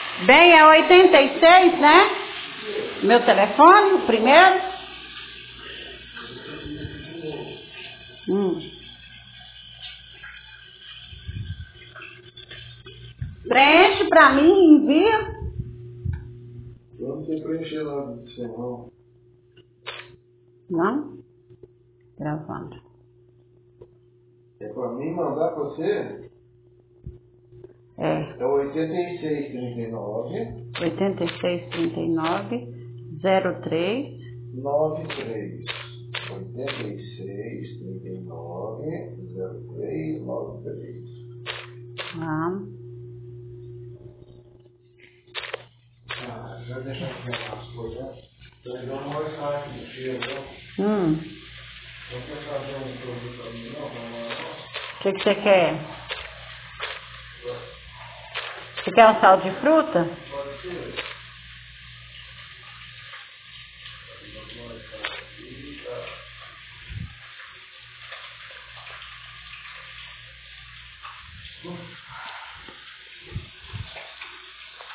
Bem, é 86, né? Meu telefone, o primeiro. Preenche pra mim e envia. Eu não tenho preencher nada do seu não. Não? Gravando. É pra mim mandar pra você? É. É 8639 8639 03 93 8639 0393. Já deixa eu ver as coisas. Então não vai estar aqui no cheiro, não? Não quer fazer um produto pra mim, não? O que você quer? Você quer um sal de fruta? Pode ser.